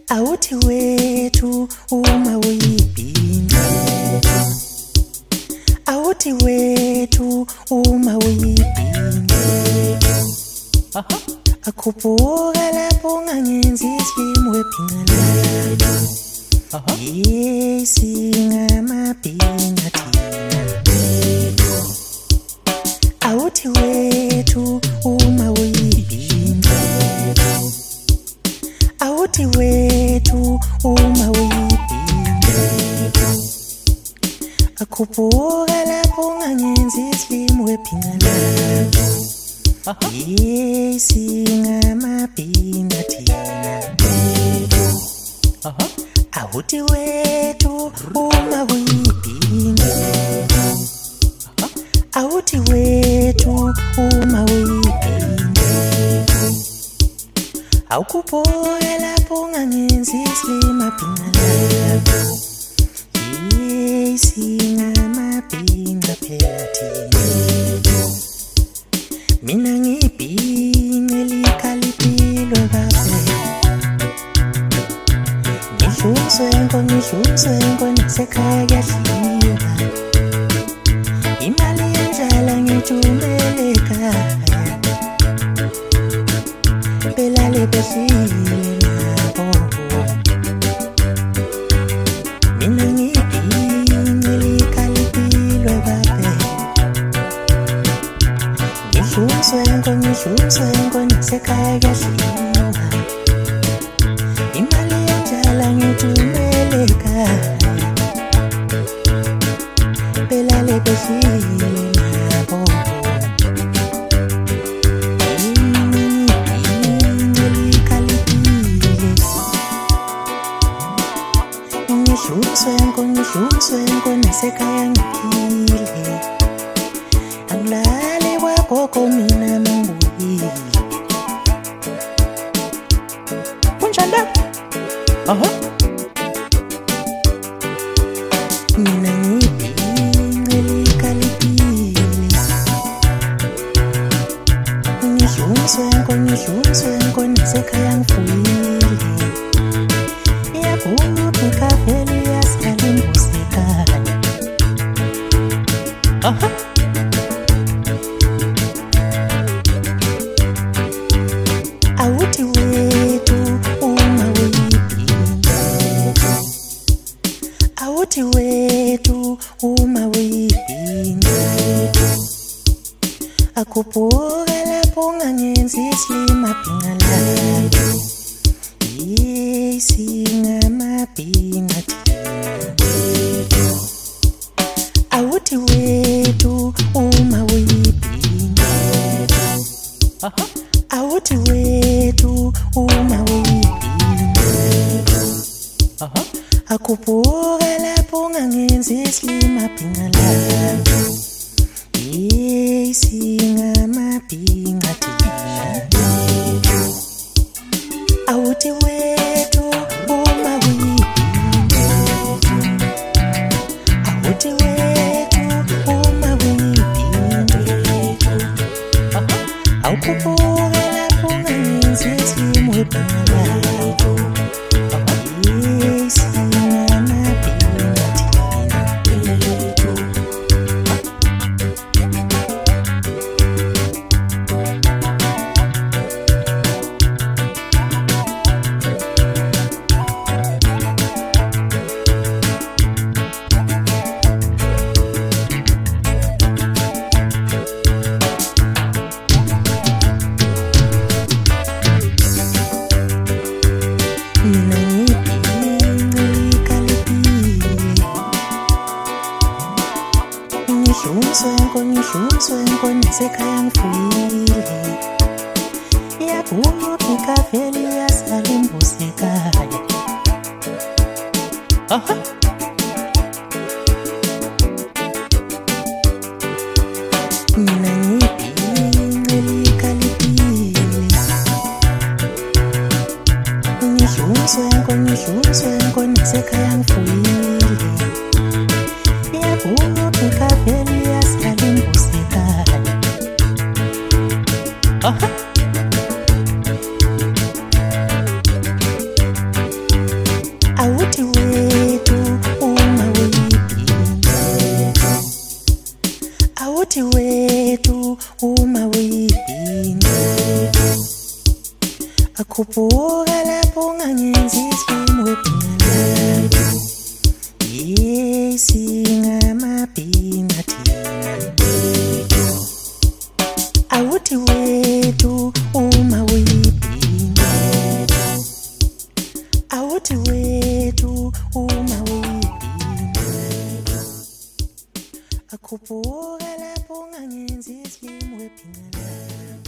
awuthi wethu uma uyibhinqa, awuthi wethu uma uyibhinqa, akhuphuka lapho ungangenzi isilimo webhinqa lakho, singamabhinqa thina. Awuthi wethu uma uyibhinqa, awuthi wethu uma uyibhinqa, akhuphuka lapho ungangenzi isilimo webhinqa lakho, singamabhinqa thina. Awuthi wethu uma uyibhinqa, awuthi wethu uma uyibhinqa, awukhuphuka lapho ungangenzi isilimo bhinqa lakho, singamabhinqa phela thina. Mina ngibhinqa elikhalipilo kahle, ngidluliswe nasekhaya kuyadliwa, imali yendlala ngithumele ekhaya, belale bedlile nabo. Mina ngibhinqa elikhalipilo kahle, ngidluliswe nasekhaya kuyadliwa, imali yendlala ngithumele ekhaya, belale bedlile nabo. Ngibhinqa elikhalipile, ngidluliswe nasekhaya ngiphile, angilali kwagogo mina mangibuyile. Kunjani? Mina ngibhinqa elikhalipile, ngidluliswe nasekhaya ngifuyile, iyavupha ikhaveli iyasala imbuzi ekhaya. Awuthi wethu uma uyibhinqa, awuthi wethu uma uyibhinqa, akhuphuka lapho ungangenzi isilimo bhinqa lakho, singamabhinqa thina. Awuthi wethu uma uyibhinqa, awuthi wethu uma uyibhinqa, akhuphuka lapho ungangenzi isilimo bhinqa lakho, singamabhinqa thina. Awuthi wethu uma uyibhinqa, awuthi wethu uma uyibhinqa, awukhuphuka lapho ungangenzi isilimo bhinqa lakho, singamabhinqa thina. Mina ngibhinqa elikhalipile, ngidluliswe nasekhaya ngifuyile, iyavupha ikhaveli iyasala imbuzi ekhaya. Mina ngibhinqa elikhalipile, ngidluliswe nasekhaya ngifuyile, iyavupha ikhaveli iyasala imbuzi ekhaya. uma uyiphinda akhuphuka lapho ungangenzi isimo wephina singamabhinga thina awuthi wethu uma uyibhinga awuthi wethu uma uyibhinga akhuphuka lapho ungangenzi isimo wephina